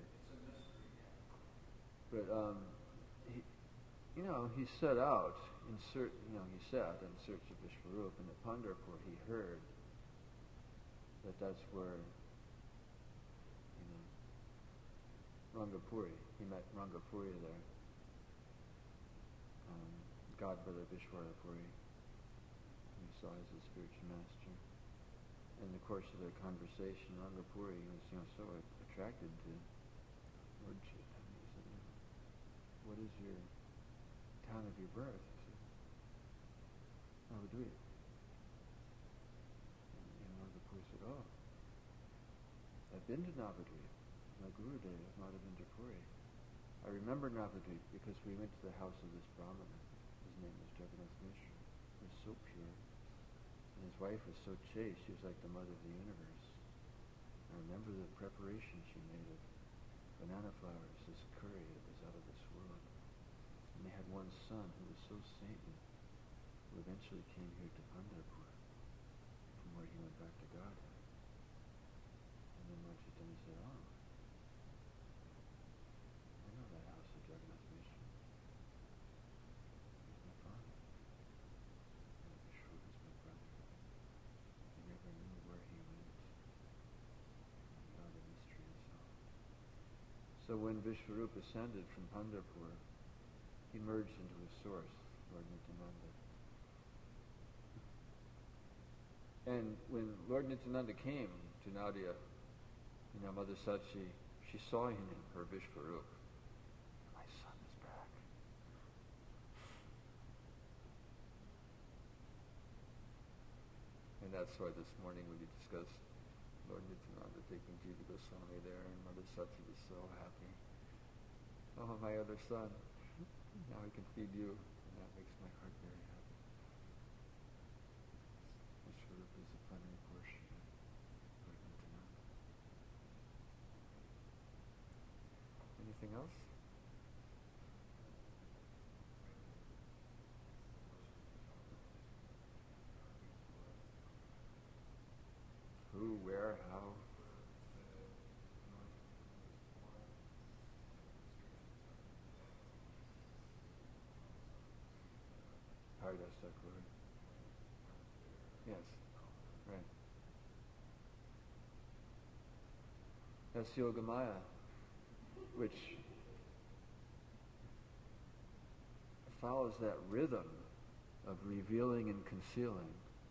S1: But um, he, you know, he set out in search. You know, he set in search of Vishvarup, and at Pandharpur he heard that that's where, you know, Rangapuri. He met Rangapuri there. Um, Godbrother Vishwarapuri. He saw as his spiritual master. In the course of their conversation, Rangapuri was, you know, so attracted to Lord Chaitanya. He said, "What is your town of your birth?" He said, "Navadvipa." And, and Rangapuri said, "Oh, I've been to Navadvipa. My Gurudev, Madhavendra Puri. I remember Navadvipa because we went to the house of this Brahmana. His name was Jagannath Mishra. He was so pure. And his wife was so chaste. She was like the mother of the universe. I remember the preparation she made of banana flowers, this curry that was out of this world. And they had one son who was so saintly, who eventually came here to Pandharpur, from where he went back to Godhead. And then Lord Chaitanya said, "Oh, I know that house of Jagannath Mishra. He's my father. And Vishnu is my brother. I never knew where he went. You know the mystery is solved." So when Vishvarup ascended from Pandharpur, he merged into his source, Lord Nityananda. And when Lord Nityananda came to Nadia, you know, Mother Sachi, she saw in him her Vishvarup. My son is back. And that's why this morning when we discussed Lord Nityananda taking Jiva Goswami there, and Mother Sachi was so happy. "Oh, my other son, now I can feed you." And that makes my heart very happy. Vishvarup is a plenary portion of Lord Nityananda. Anything else? Who, where, how? Haridas Thakur. Yes, right. That's Yogamaya, which follows that rhythm of revealing and concealing.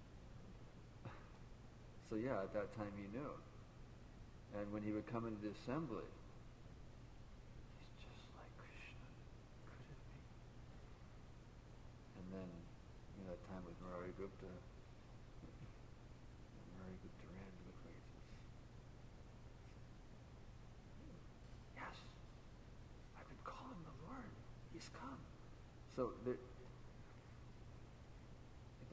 S1: So yeah, at that time he knew. And when he would come into the assembly, he's just like Krishna. Could it be? And then, you know, that time with Murari Gupta, Murari Gupta ran to look like this. Yes, I've been calling the Lord. He's come. So there,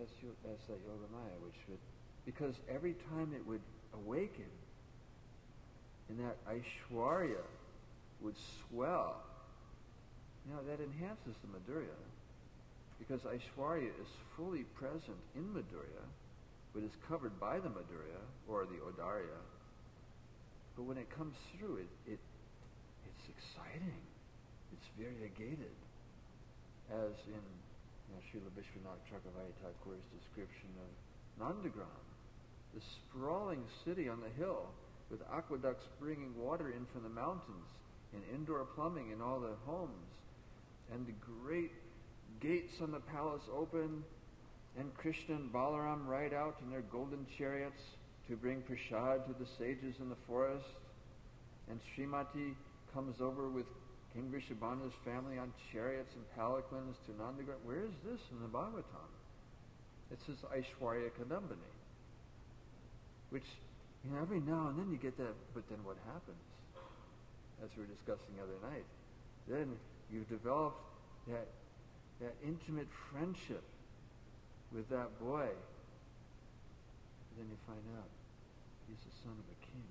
S1: that's, that's that Yogamaya, which would, because every time it would awaken, and that Aishwarya would swell, you know, that enhances the Madhurya. Because Aishwarya is fully present in Madhurya, but is covered by the Madhurya, or the Odarya. But when it comes through, it, it it's exciting. It's variegated. As in you know, Srila Vishwanath Chakravarti Thakur's description of Nandagram, the sprawling city on the hill with aqueducts bringing water in from the mountains and indoor plumbing in all the homes, and the great gates on the palace open, and Krishna and Balaram ride out in their golden chariots to bring prasad to the sages in the forest, and Srimati comes over with King Vrishabhanu's family on chariots and palanquins to Nandagram. Where is this in the Bhagavatam? It says Aishwarya Kadambini, which, you know, every now and then you get that, but then what happens? As we were discussing the other night, then you've developed that that intimate friendship with that boy. And then you find out he's the son of a king.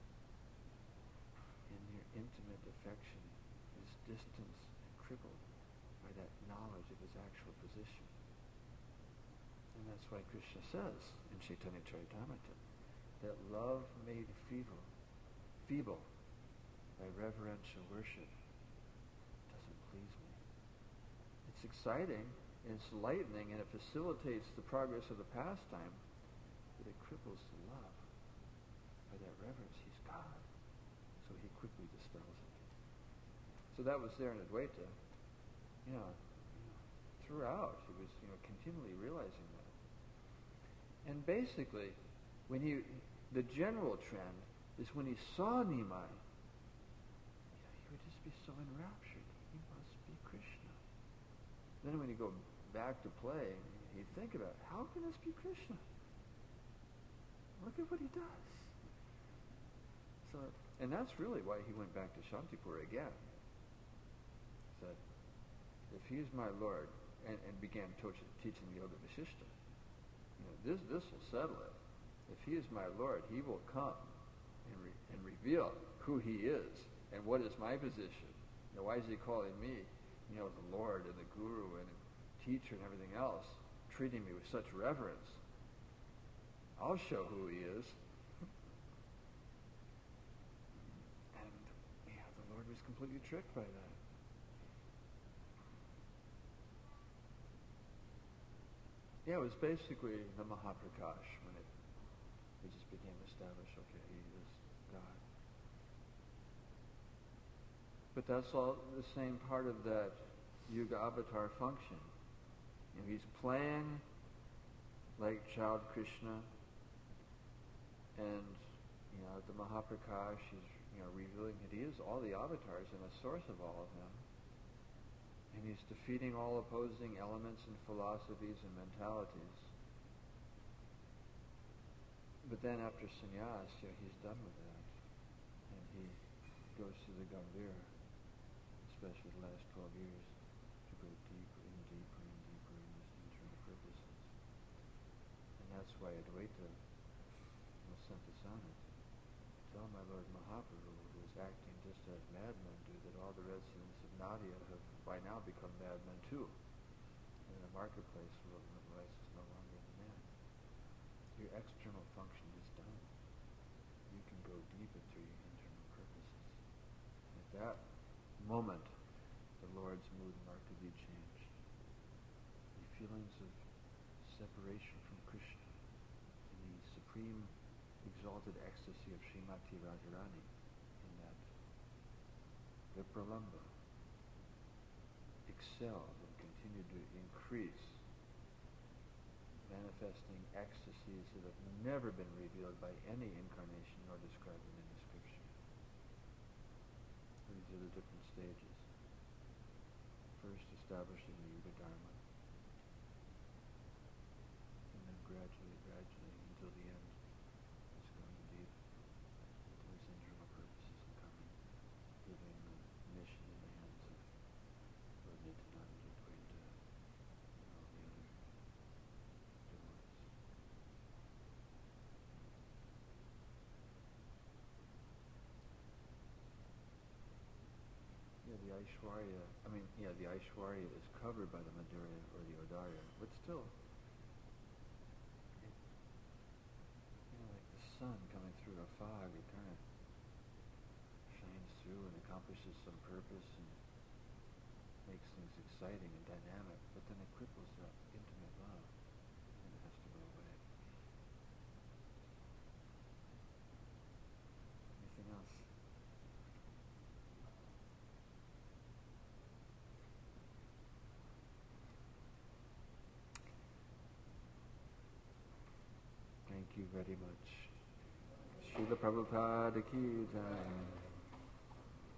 S1: And your intimate affection is distanced and crippled by that knowledge of his actual position. And that's why Krishna says in Chaitanya Charitamrita that love made feeble, feeble by reverential worship doesn't please me. It's exciting, and it's lightening, and it facilitates the progress of the pastime, but it cripples the love. By that reverence, he's God. So he quickly dispels it. So that was there in Advaita. You know, throughout, he was you know continually realizing that. And basically, when he, the general trend is when he saw Nimai, you know, he would just be so enraptured. He must be Krishna. Then when you go back to play, you think about, how can this be Krishna? Look at what he does. So, and that's really why he went back to Shantipur again. He said, if he is my Lord, and, and began to- teaching the Yoga Vasishta, you know, this this will settle it. If he is my Lord, he will come and, re- and reveal who he is and what is my position. You know, why is he calling me, you know, the Lord and the Guru and teacher and everything else, treating me with such reverence? I'll show who he is. And yeah, the Lord was completely tricked by that. Yeah, it was basically the Mahaprakash when it, it just became established, okay, he is God. But that's all the same part of that Yuga Avatar function. You know, he's playing like child Krishna, and you know, the Mahaprakash is you know revealing that he is all the avatars and the source of all of them. And he's defeating all opposing elements and philosophies and mentalities. But then after sannyas, you know, he's done with that. And he goes to the Gambhir, especially the last twelve years, to go deeper and deeper and deeper in his internal purposes. And that's why Advaita was sent to Sanat. Tell my Lord Mahaprabhu, who is acting just as madmen do, that all the residents of Nadia have by now become madmen too. In the marketplace world, the vice is no longer the man. Your external function is done. You can go deep into your internal purposes. At that moment, the Lord's mood markedly changed. The feelings of separation from Krishna and the supreme exalted ecstasy of Srimati Radharani in that Vipralamba excelled and continued to increase, manifesting ecstasies that have never been revealed by any incarnation nor described in any scripture. These are the different stages. First, establishing the Yuga Dharma, and then gradually, gradually, until the end, it's going deep into his internal purposes and coming, giving the mission in the hands of Lord Nityananda, Advaita, and all the other Aishwarya, I mean, yeah, the Aishwarya is covered by the Madhurya or the Audarya, but still, it, you know, like the sun coming through a fog, it kind of shines through and accomplishes some purpose and makes things exciting and dynamic, but then it cripples that intimate love, and it has to go away. Anything else? Thank you very much. Srila Prabhupada ki jai.